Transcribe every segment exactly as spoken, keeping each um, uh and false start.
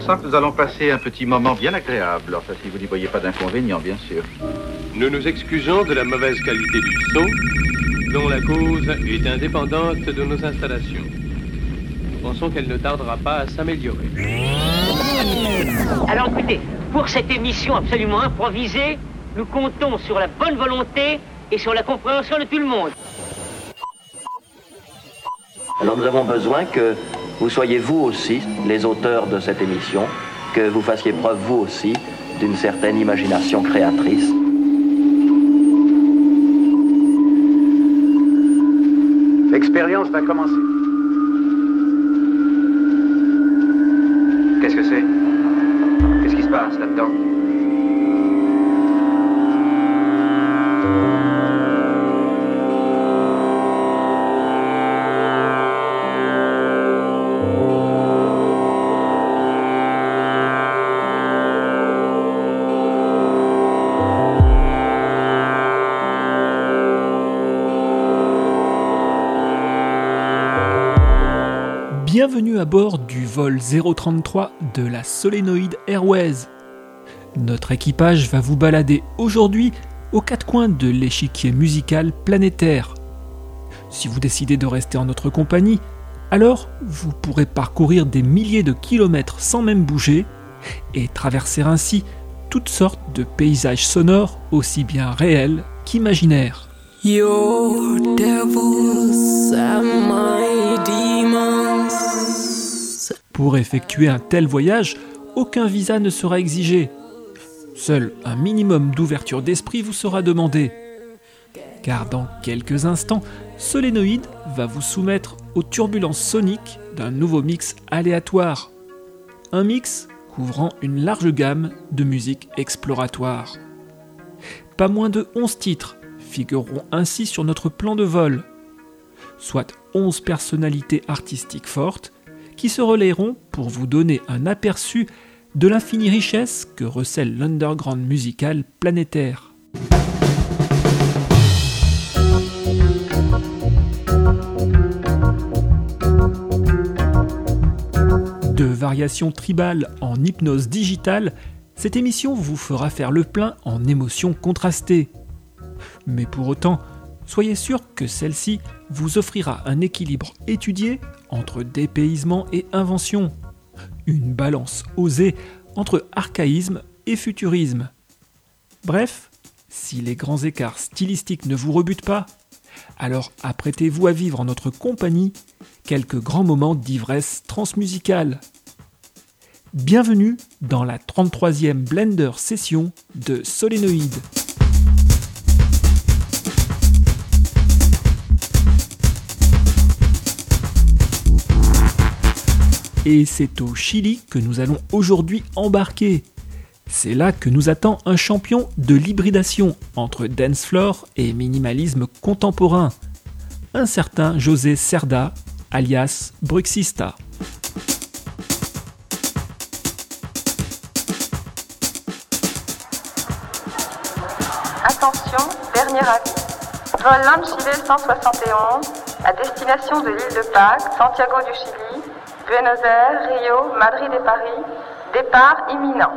sens que nous allons passer un petit moment bien agréable. Enfin, si vous n'y voyez pas d'inconvénient, bien sûr. Nous nous excusons de la mauvaise qualité du son, dont la cause est indépendante de nos installations. Nous pensons qu'elle ne tardera pas à s'améliorer. Alors écoutez, pour cette émission absolument improvisée, nous comptons sur la bonne volonté et sur la compréhension de tout le monde. Alors nous avons besoin que vous soyez vous aussi les auteurs de cette émission, que vous fassiez preuve vous aussi d'une certaine imagination créatrice. L'expérience va commencer. Qu'est-ce que c'est? Qu'est-ce qui se passe là-dedans? Bienvenue à bord du vol zéro trente-trois de la Solenoid Airways. Notre équipage va vous balader aujourd'hui aux quatre coins de l'échiquier musical planétaire. Si vous décidez de rester en notre compagnie, alors vous pourrez parcourir des milliers de kilomètres sans même bouger et traverser ainsi toutes sortes de paysages sonores aussi bien réels qu'imaginaires. Your devils are my demons. Pour effectuer un tel voyage, aucun visa ne sera exigé. Seul un minimum d'ouverture d'esprit vous sera demandé. Car dans quelques instants, Solenoid va vous soumettre aux turbulences soniques d'un nouveau mix aléatoire. Un mix couvrant une large gamme de musique exploratoire. Pas moins de onze titres figureront ainsi sur notre plan de vol, soit onze personnalités artistiques fortes qui se relayeront pour vous donner un aperçu de l'infinie richesse que recèle l'underground musical planétaire. De variations tribales en hypnose digitale, cette émission vous fera faire le plein en émotions contrastées. Mais pour autant, soyez sûr que celle-ci vous offrira un équilibre étudié entre dépaysement et invention. Une balance osée entre archaïsme et futurisme. Bref, si les grands écarts stylistiques ne vous rebutent pas, alors apprêtez-vous à vivre en notre compagnie quelques grands moments d'ivresse transmusicale. Bienvenue dans la trente-troisième Blender session de Solenoid. Et c'est au Chili que nous allons aujourd'hui embarquer. C'est là que nous attend un champion de l'hybridation entre dance floor et minimalisme contemporain. Un certain José Cerda, alias Bruxista. Attention, dernier avis. Vol Lanchile cent soixante et onze, à destination de l'île de Pâques, Santiago du Chili, Buenos Aires, Rio, Madrid et Paris. Départ imminent.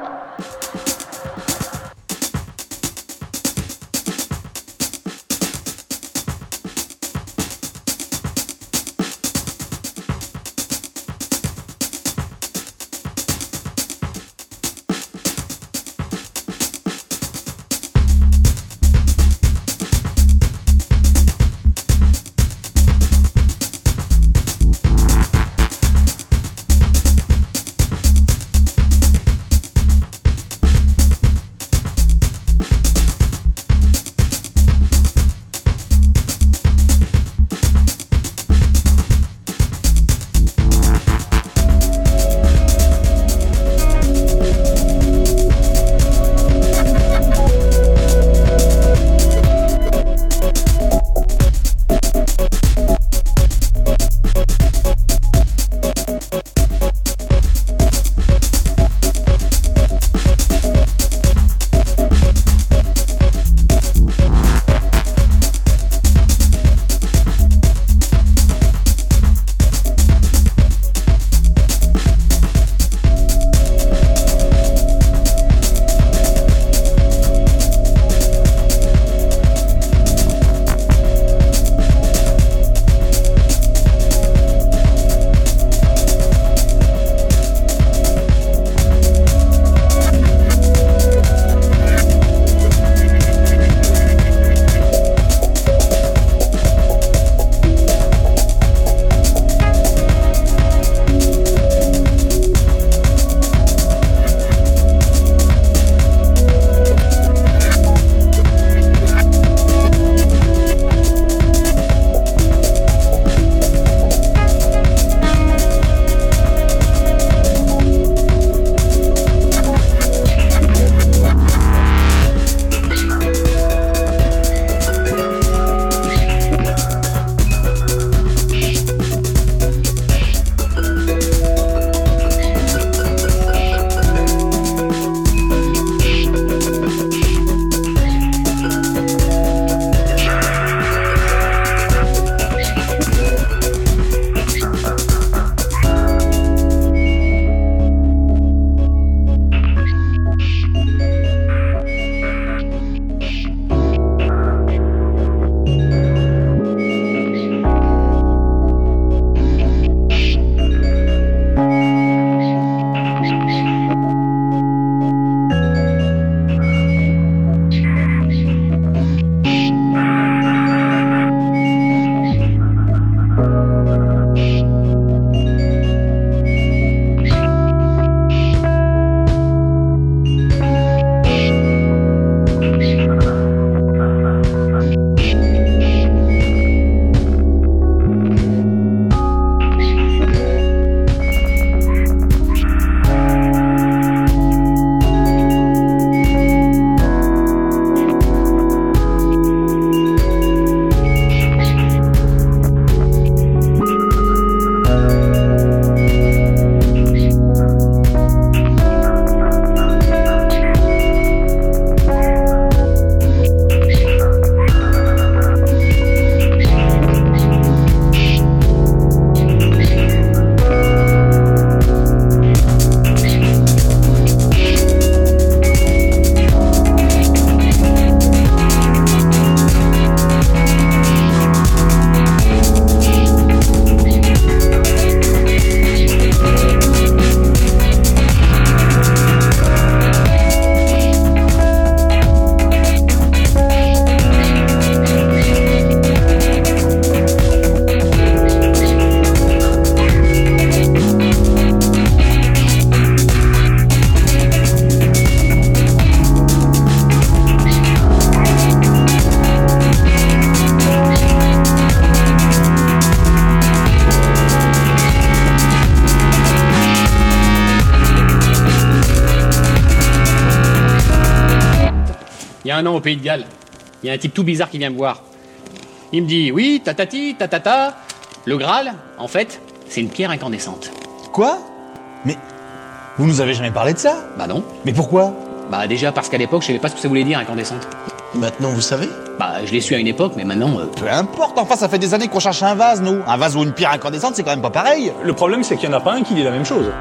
y a un an au Pays de Galles. Il y a un type tout bizarre qui vient me voir. Il me dit, oui, tatati, tatata, le Graal, en fait, c'est une pierre incandescente. Quoi ? Mais vous nous avez jamais parlé de ça ? Bah non. Mais pourquoi ? Bah déjà parce qu'à l'époque, je savais pas ce que ça voulait dire, incandescente. Maintenant, vous savez ? Bah, je l'ai su à une époque, mais maintenant... Euh... Peu importe, enfin, ça fait des années qu'on cherche un vase, nous. Un vase ou une pierre incandescente, c'est quand même pas pareil. Le problème, c'est qu'il y en a pas un qui dit la même chose.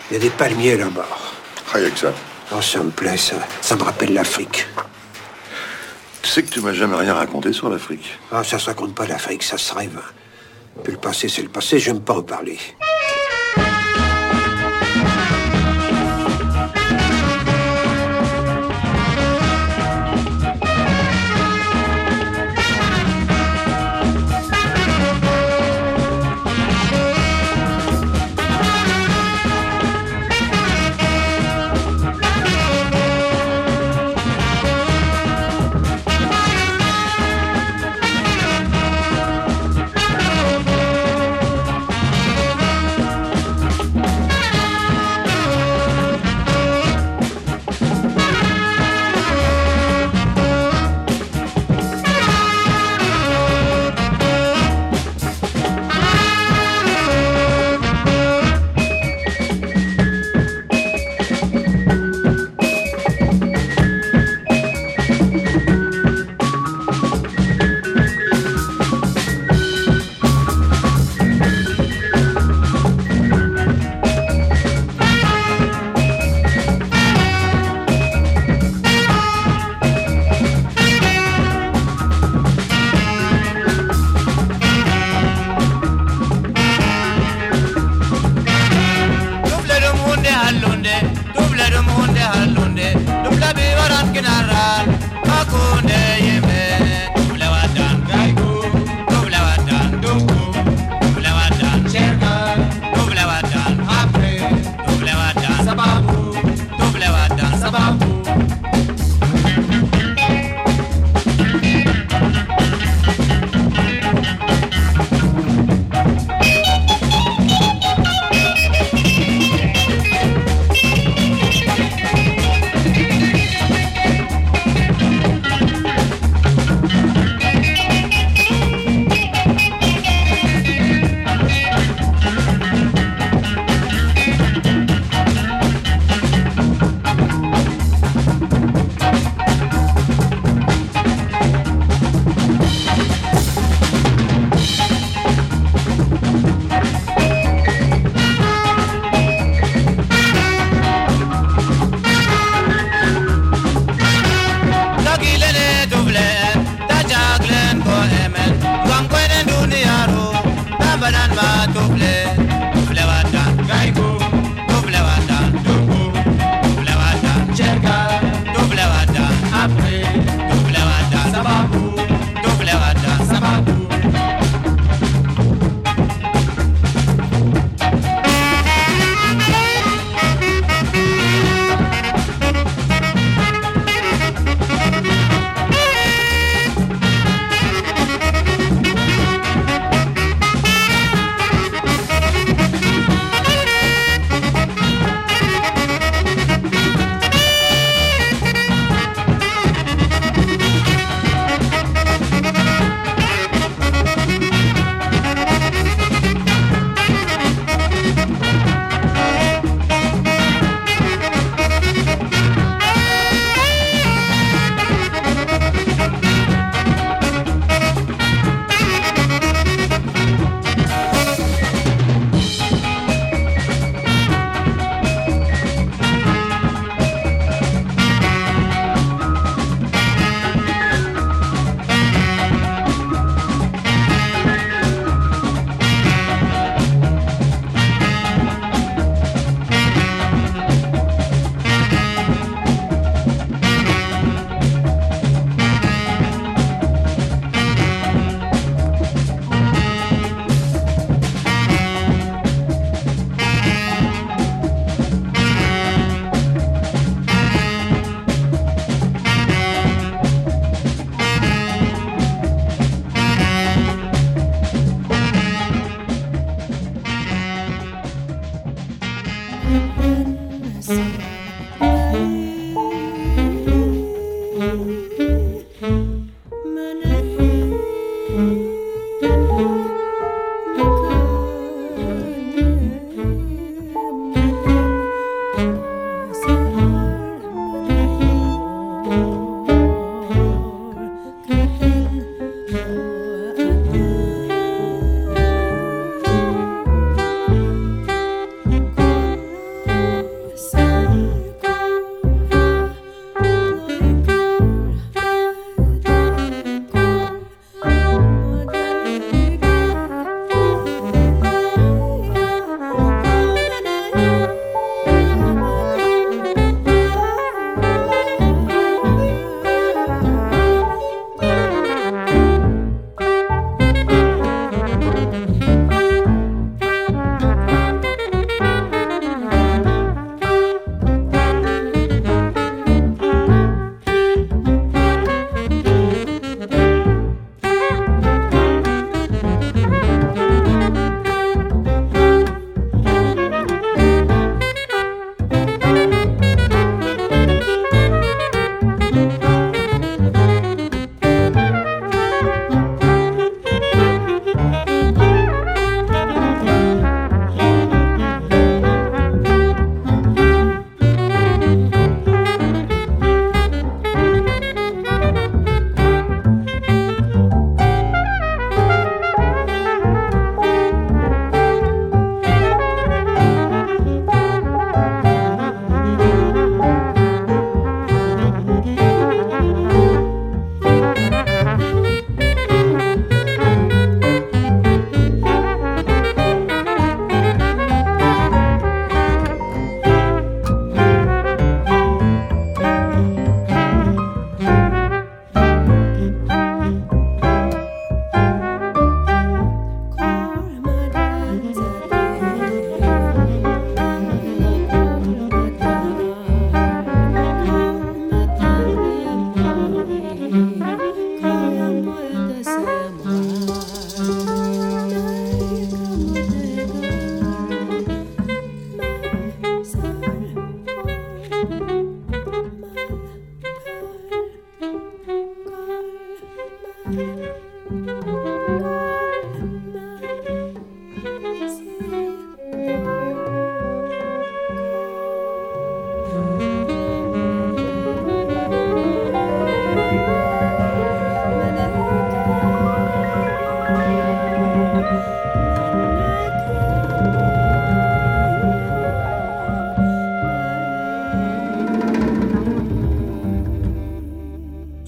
Il y a des palmiers là-bas. Rien que ça. Oh, ça me plaît, ça. Ça me rappelle l'Afrique. Tu sais que tu m'as jamais rien raconté sur l'Afrique. Ah, ça se raconte pas l'Afrique, ça se rêve. Puis le passé, c'est le passé, j'aime pas en parler.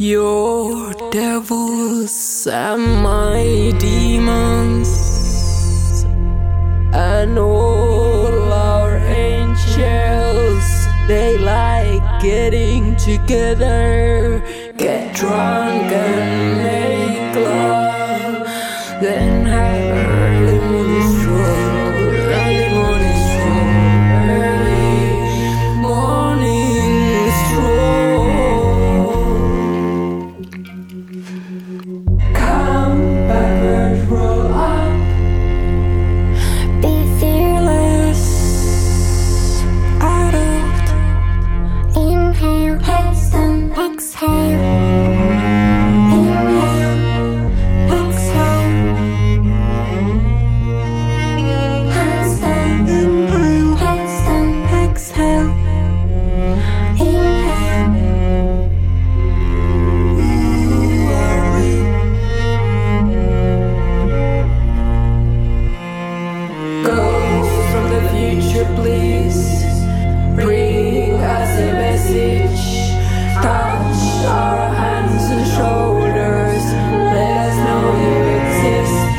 Your devils and my demons, and all our angels, they like getting together, get drunk and make love, then have early morning stroll, early morning stroll, early morning stroll. Come backward, roll up, be fearless, adult, inhale, handstand, exhale, inhale, exhale, handstand, inhale, handstand, exhale, inhale. Ghosts from the future, please bring us a message. Touch our hands and shoulders. Let us know you exist.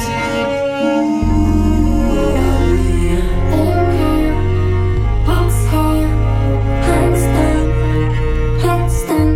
Inhale, exhale, handstand, handstand.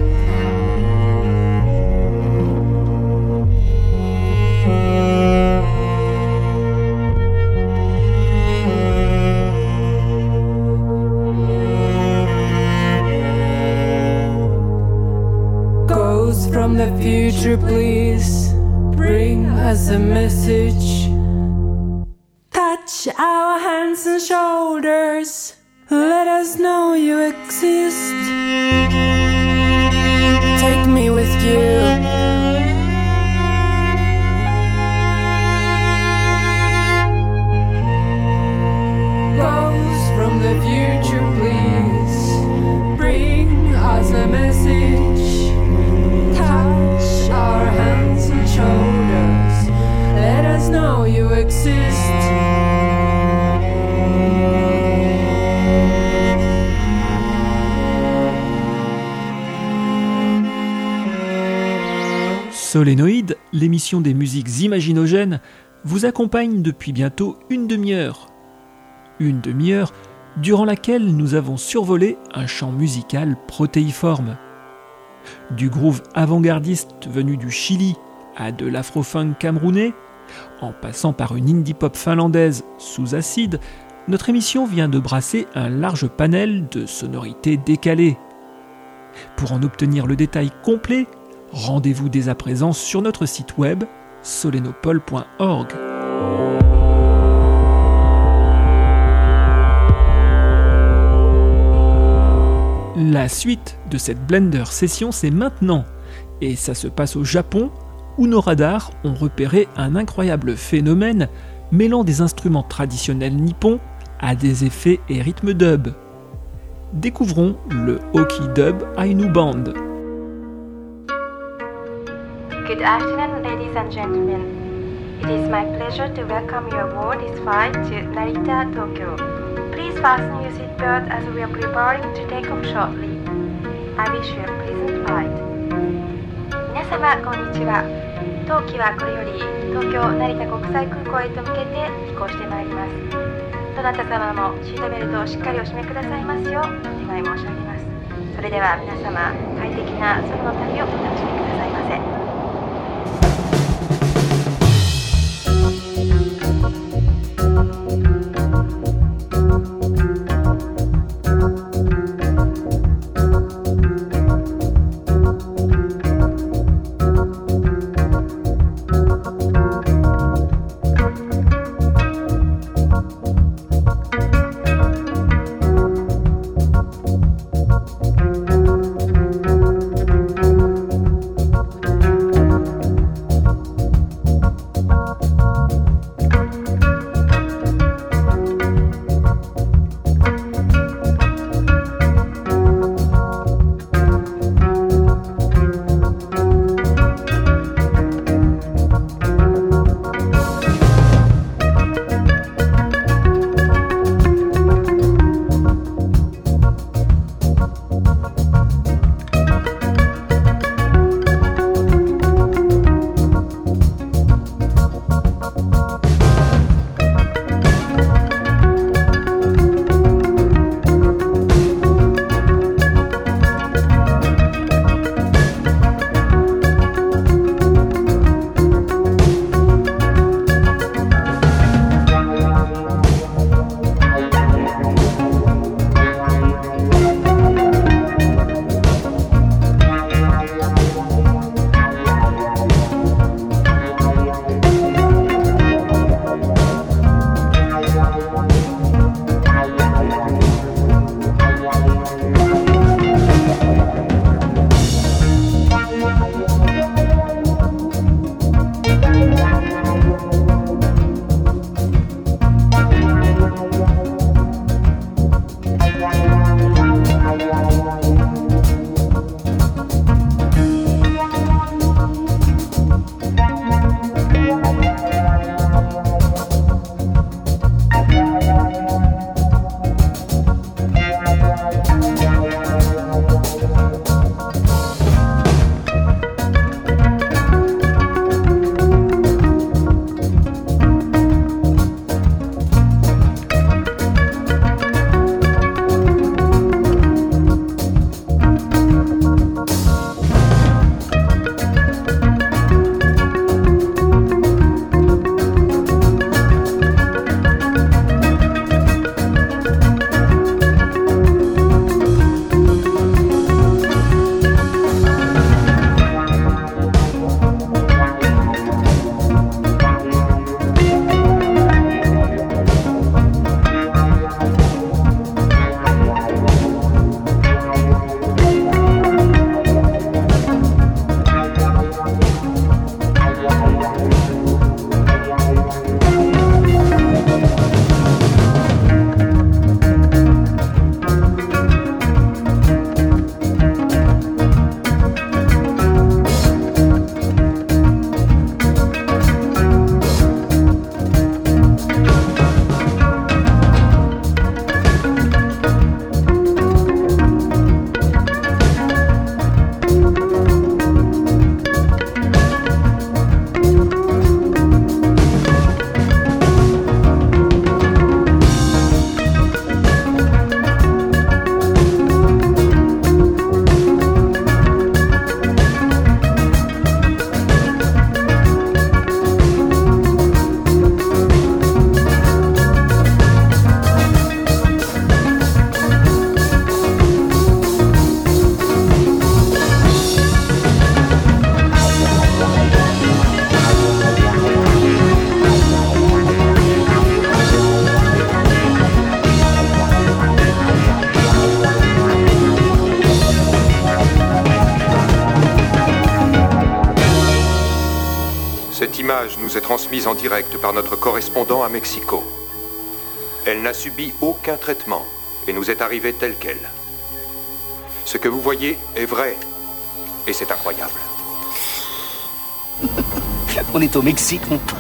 Ghosts from the future, please bring us a message. Touch our hands and shoulders. Let us know you exist. Take me with you. Ghosts from the future, please bring us a message. Touch our hands and shoulders. Let us know you exist. Solénoïde, l'émission des musiques imaginogènes, vous accompagne depuis bientôt une demi-heure. Une demi-heure durant laquelle nous avons survolé un champ musical protéiforme. Du groove avant-gardiste venu du Chili à de l'afro-funk camerounais, en passant par une indie-pop finlandaise sous acide, notre émission vient de brasser un large panel de sonorités décalées. Pour en obtenir le détail complet, rendez-vous dès à présent sur notre site web solenopole point org. La suite de cette Blender session, c'est maintenant, et ça se passe au Japon, où nos radars ont repéré un incroyable phénomène mêlant des instruments traditionnels nippons à des effets et rythmes dub. Découvrons le Oki Dub Ainu Band. Good afternoon, ladies and gentlemen. It is my pleasure to welcome you aboard this flight to Narita, Tokyo. Please fasten your seatbelt as we are preparing to take off shortly. I wish you a pleasant flight. 皆様こんにちは。当機はこれより東京成田国際空港へと向けて飛行してまいります。どなた様もシートベルトをしっかりお締めくださいますようお願い申し上げます。それでは皆様、快適な空の旅をお楽しみくださいませ。 image nous est transmise en direct par notre correspondant à Mexico. Elle n'a subi aucun traitement et nous est arrivée telle qu'elle. Ce que vous voyez est vrai et c'est incroyable. On est au Mexique, mon pote.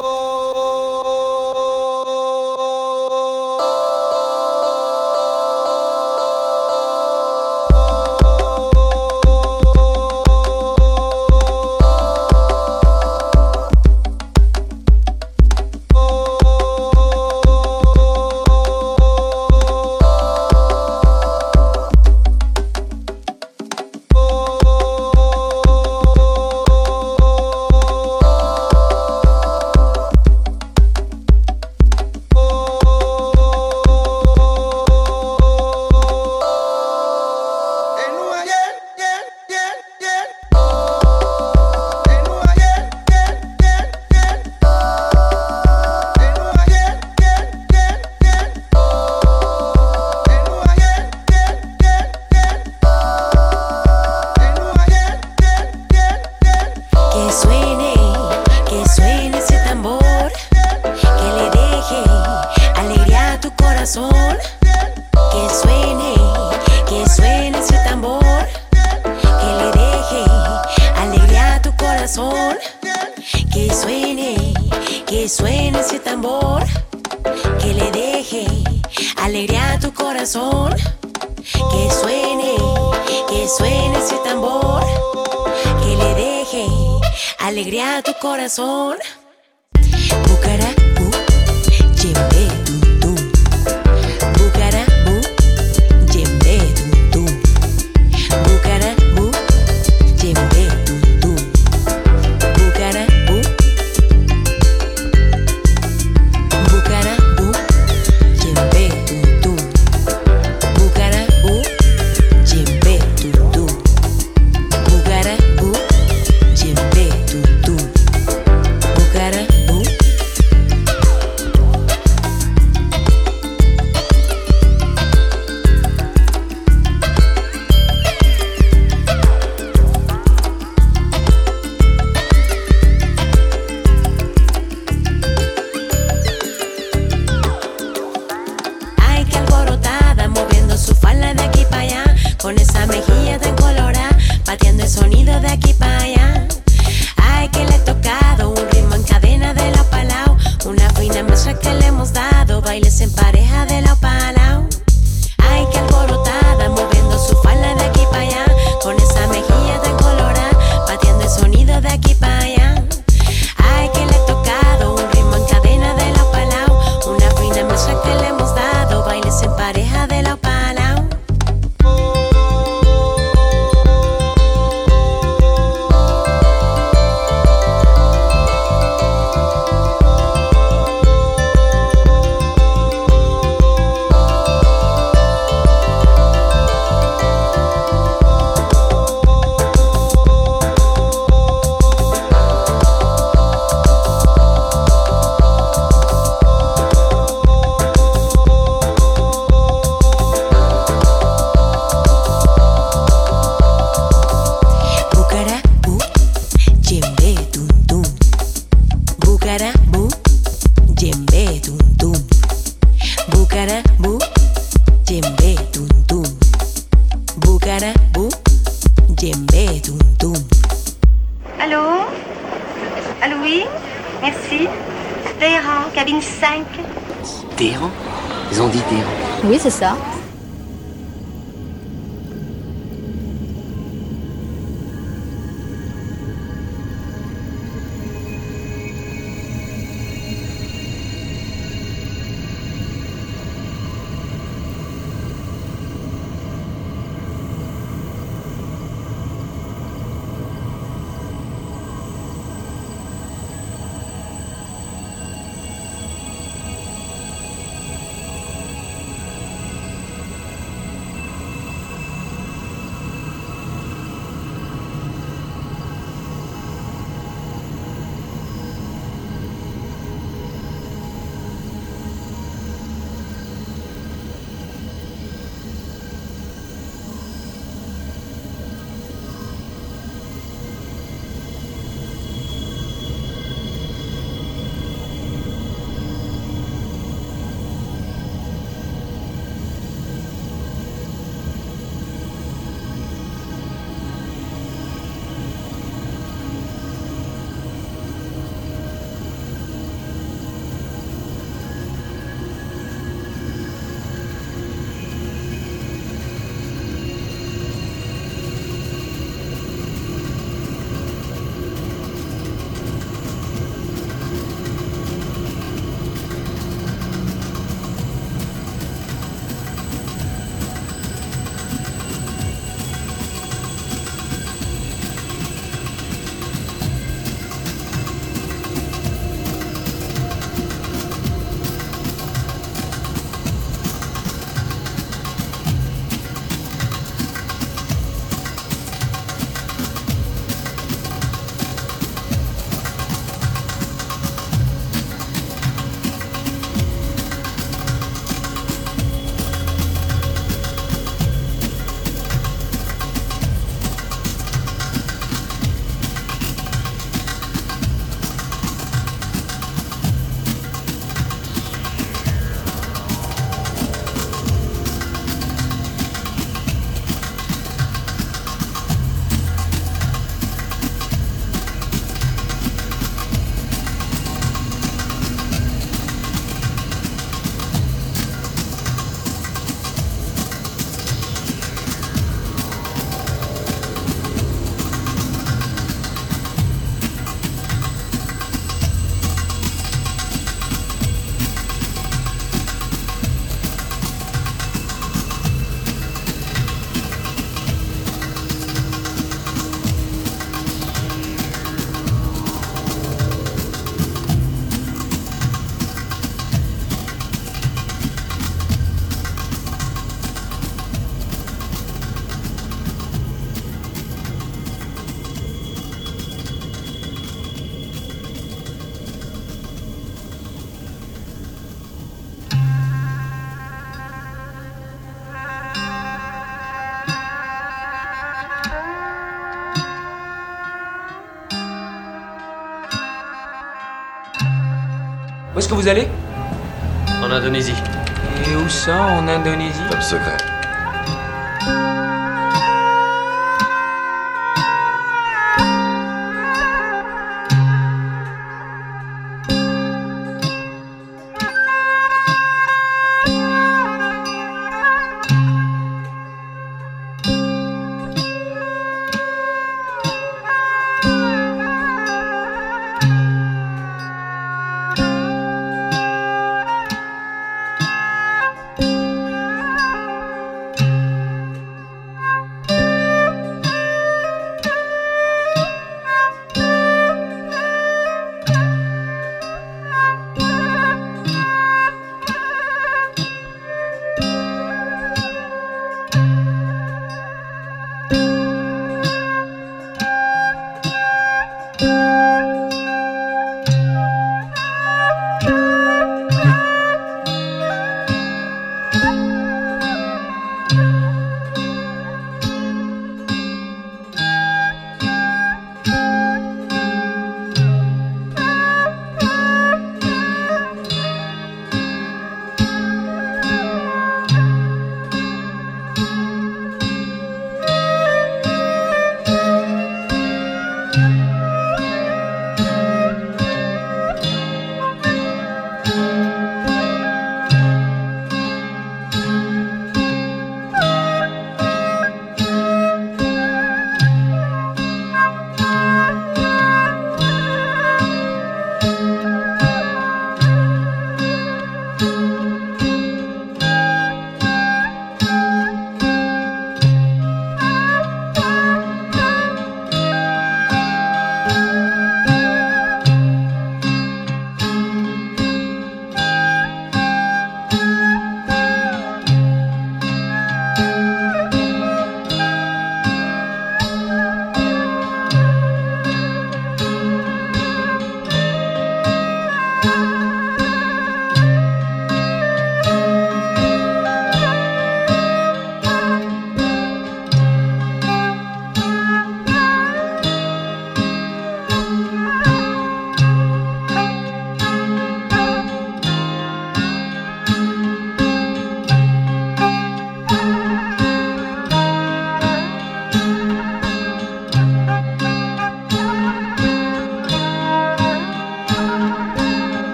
Alegría a tu corazón. Bucarabú, djembe tum tum. Bucarabú, djembe tum tum. Bucarabú, djembe tum tum. Bucarabú, Bucarabú, djembe tum tum. Bucarabú, djembe tum tum. Bucarabú, djembe tum tum. Bucarabú. Ay, qué alborotada, moviendo su falda de aquí para allá, con esa mejilla tan colorada, pateando el sonido de aquí para allá. Ay, que le he tocado un ritmo en cadena de lado pa' lado, una fina muestra que le hemos dado, bailes en pareja de lado pa' lado. Ay, qué alborotada, moviendo su falda de aquí para allá, con esa mejilla tan colorada, pateando el sonido de aquí para allá. Ay, que le he tocado un ritmo en cadena de lado pa' lado, una fina muestra que le hemos dado, bailes en pareja de lado pa' lado. Bucarabú, djembe tum tum. Bucarabú, djembe tum tum. Bucarabú, djembe tum tum. Bucarabú, djembe tum tum. Allô? Allô, oui? Merci. Téhéran, cabine cinq. Téhéran? Ils ont dit Téhéran. Oui, c'est ça. est-ce que vous allez? En Indonésie. Et où ça, en Indonésie? Top secret.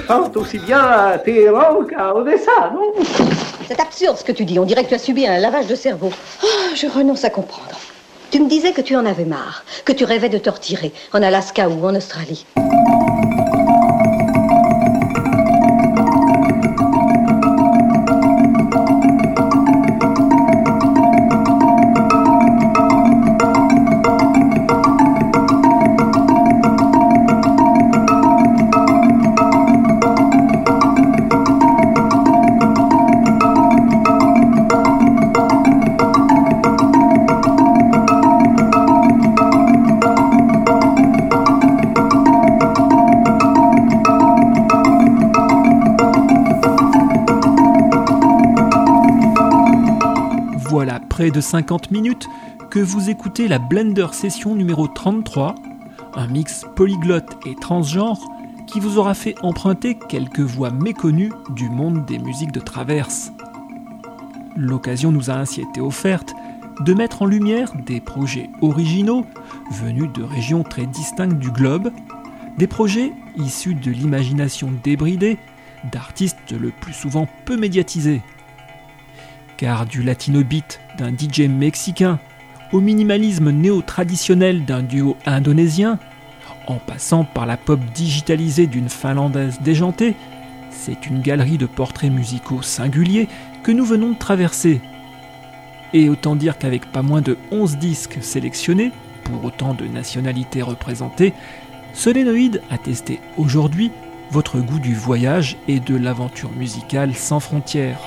chante aussi bien à Téhéran qu'à Odessa, non? C'est absurde ce que tu dis. On dirait que tu as subi un lavage de cerveau. Oh, je renonce à comprendre. Tu me disais que tu en avais marre, que tu rêvais de te retirer, en Alaska ou en Australie. Voilà près de cinquante minutes que vous écoutez la Blender Session numéro trente-trois, un mix polyglotte et transgenre qui vous aura fait emprunter quelques voix méconnues du monde des musiques de traverse. L'occasion nous a ainsi été offerte de mettre en lumière des projets originaux venus de régions très distinctes du globe, des projets issus de l'imagination débridée d'artistes le plus souvent peu médiatisés. Car du latino beat d'un D J mexicain au minimalisme néo-traditionnel d'un duo indonésien, en passant par la pop digitalisée d'une finlandaise déjantée, c'est une galerie de portraits musicaux singuliers que nous venons de traverser. Et autant dire qu'avec pas moins de onze disques sélectionnés, pour autant de nationalités représentées, Solénoïde a testé aujourd'hui votre goût du voyage et de l'aventure musicale sans frontières.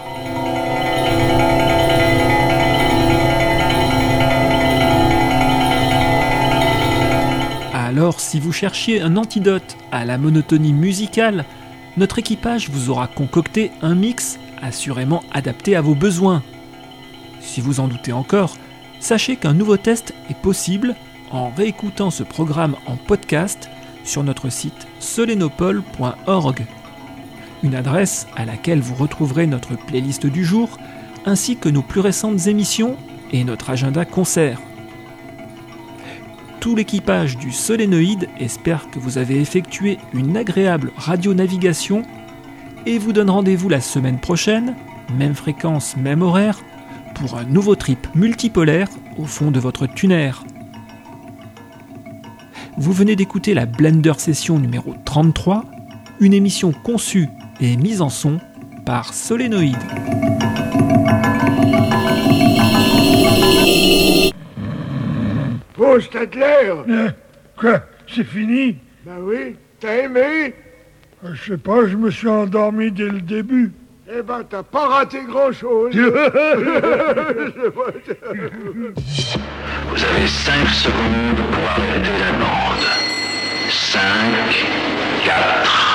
Alors, si vous cherchiez un antidote à la monotonie musicale, notre équipage vous aura concocté un mix assurément adapté à vos besoins. Si vous en doutez encore, sachez qu'un nouveau test est possible en réécoutant ce programme en podcast sur notre site solenopole point org, une adresse à laquelle vous retrouverez notre playlist du jour, ainsi que nos plus récentes émissions et notre agenda concert. Tout l'équipage du Solénoïde espère que vous avez effectué une agréable radionavigation et vous donne rendez-vous la semaine prochaine, même fréquence, même horaire, pour un nouveau trip multipolaire au fond de votre tuner. Vous venez d'écouter la Blender Session numéro trente-trois, une émission conçue et mise en son par Solénoïde. Oh, Stadler euh, Quoi? C'est fini? Ben oui. T'as aimé? euh, Je sais pas, je me suis endormi dès le début. Eh ben, t'as pas raté grand-chose. Vous avez cinq secondes pour arrêter la bande. cinq, quatre...